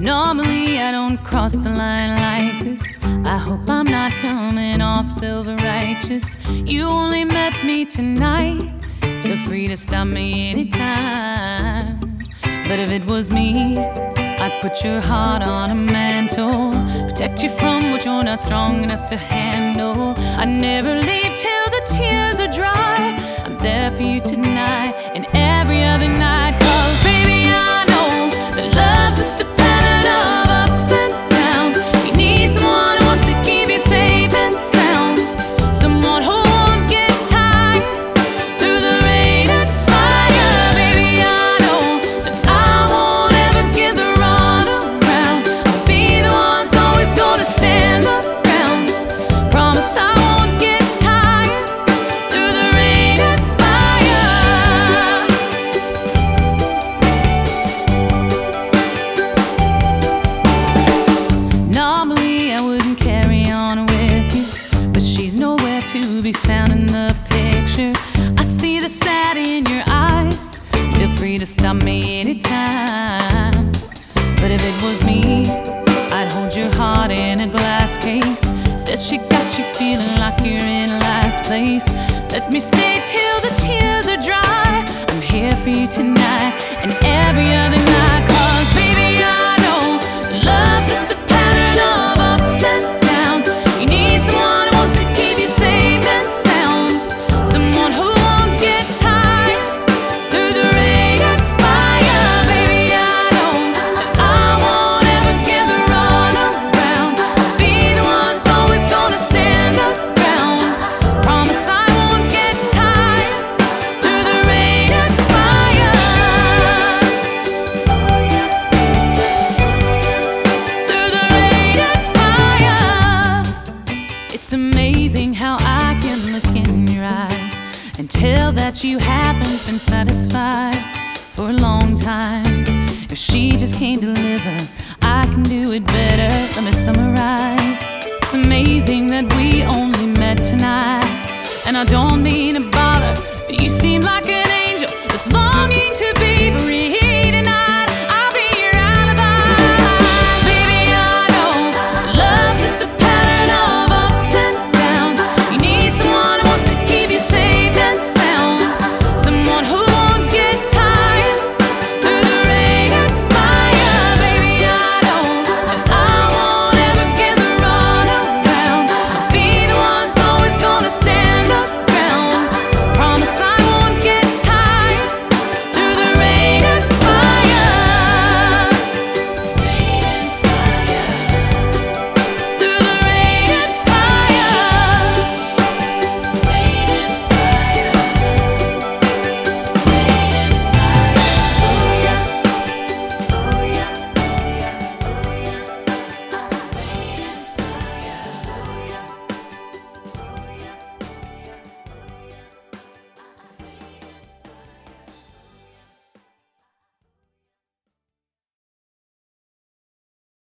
Normally I don't cross the line like this. I hope I'm not coming off silver righteous. You only met me tonight. Feel free to stop me anytime. But if it was me, I'd put your heart on a mantle, protect you from what you're not strong enough to handle. I'd never leave till the tears are dry. I'm there for you tonight and every other night. 'Cause baby, I know that love's just a pattern of ups and downs. You need someone who wants to keep you safe and sound, someone who won't get tired through the rain and fire. Baby, I know that I won't ever give the runaround. I'll be the one who's always gonna stand around. Promise I won't get tired through the rain and fire. Normally I wouldn't carry on with you, but she's nowhere to be found in the picture. I see the sad in your eyes. Feel free to stop me anytime. But if it was me, I'd hold your heart in a glass case. Instead she got you feeling like you're in last place. Let me stay till the tears are dry. I'm here for you tonight and every other night. 'Cause baby, I know love's just a pattern of ups and downs. You need someone who wants to keep you safe and sound, someone who won't get tired through the rain and fire. Baby, I know that I won't ever give the runaround. I'll be the one who's always gonna stand around. Promise I won't get tired through the rain and fire. Through the rain and fire. It's amazing how I can look in your eyes and tell that you haven't been satisfied for a long time. If she just can't deliver, I can do it better. Let me summarize. It's amazing that we only met tonight, and I don't mean